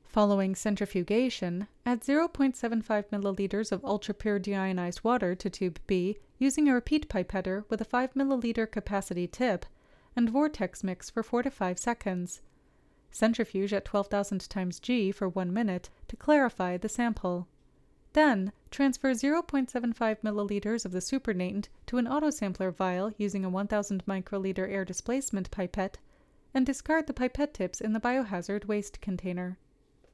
Following centrifugation, add 0.75 milliliters of ultra-pure deionized water to tube B using a repeat pipetter with a 5 milliliter capacity tip, and vortex mix for 4 to 5 seconds. Centrifuge at 12,000 times G for 1 minute to clarify the sample. Then, transfer 0.75 milliliters of the supernatant to an autosampler vial using a 1000 microliter air displacement pipette, and discard the pipette tips in the biohazard waste container.